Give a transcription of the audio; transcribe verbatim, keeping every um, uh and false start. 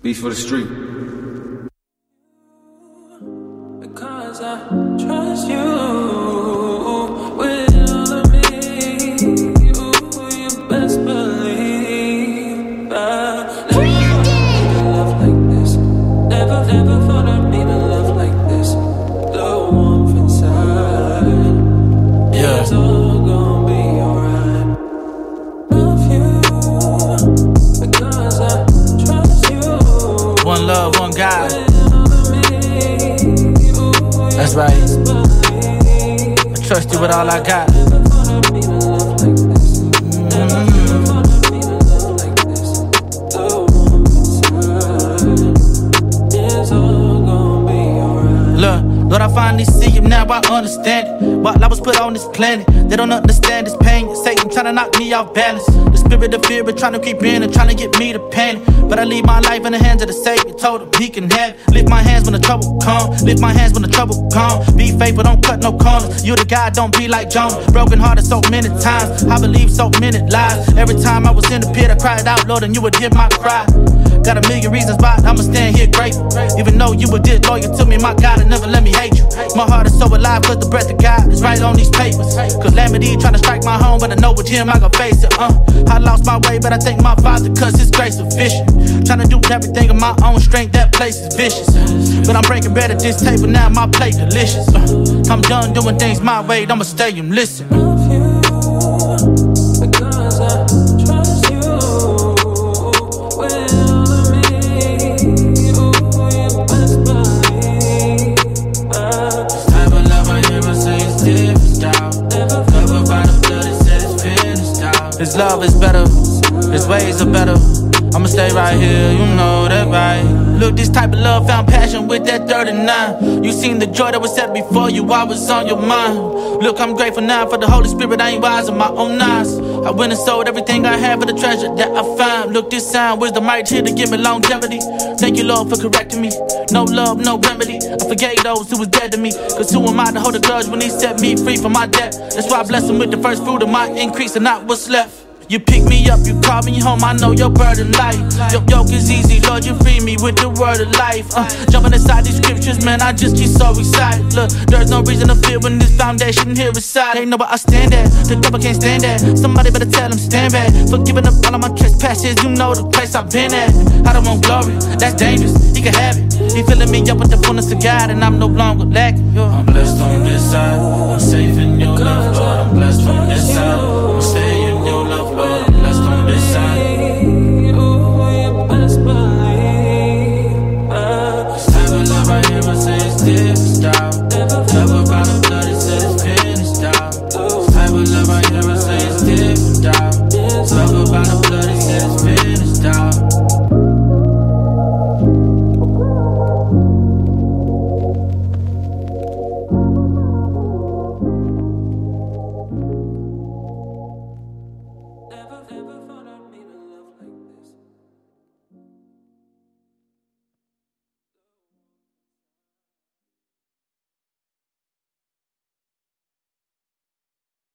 Beats for the street. Because I trust you with all of me, you, you best believe I never thought I'd need a love like this. Never, never thought I'd need a love like this. The warmth inside, yeah. It's all gonna be alright. Love you because I trust you. One love, one God. That's right. I trust you with all I got. Look, Lord, I finally see him now, I understand it. While I was put on this planet, they don't understand this pain. Satan trying to knock me off balance. The spirit of fear is trying to creep in and trying to get me to panic. But I leave my life in the hands of the Savior. Told him he can have it. Lift my hands when the trouble comes. Lift my hands when the trouble comes. Be faithful, don't cut no corners. You the guy, don't be like Jonah. Broken hearted so many times. I believe so many lies. Every time I was in the pit, I cried out, Lord, and you would hear my cry. Got a million reasons why I'ma stand here grateful. Even though you were disloyal to me, my God, and never let me hate you. My heart is so alive, cause the breath of God is right on these papers. Calamity trying to strike my home, but I know with him I gon' face it. Uh, I lost my way, but I thank my Father, cause his grace sufficient. Trying to do everything in my own strength, that place is vicious. But I'm breaking bread at this table, now my plate delicious. Uh, I'm done doing things my way, I'ma stay and listen. Love you because I trust you with all of me, you, you best believe I. This type of love I hear I say is different style. Covered by the blood, it said it's finished out. His love is better, his ways are better. I'ma stay right here, you know that right. Look, this type of love found passion with that thirty-nine. You seen the joy that was set before you, I was on your mind. Look, I'm grateful now for the Holy Spirit, I ain't wise in my own eyes. I went and sold everything I had for the treasure that I find. Look, this sound, wisdom right here to give me longevity. Thank you, Lord, for correcting me. No love, no remedy. I forgave those who was dead to me. Cause who am I to hold a grudge when he set me free from my debt? That's why I bless him with the first fruit of my increase and not what's left. You pick me up, you call me home, I know your burden light. Your yoke is easy, Lord, you free me with the word of life. uh, Jumping inside these scriptures, man, I just get so excited. Look, there's no reason to fear when this foundation here is solid. Ain't know where I stand at, the devil can't stand that. Somebody better tell him stand back. Forgiving up all of my trespasses, you know the place I've been at. I don't want glory, that's dangerous, he can have it. He filling me up with the fullness of God and I'm no longer lacking. I'm blessed on this side, I'm safe in your love, Lord. I'm blessed from this side, I'm staying in your love, Lord. I'm blessed on this side. You, you best believe I. This type of love right here, I say it's different style. Covered by the blood, it says it's finished out. This type of love right here, I say it's different style. Covered by the blood.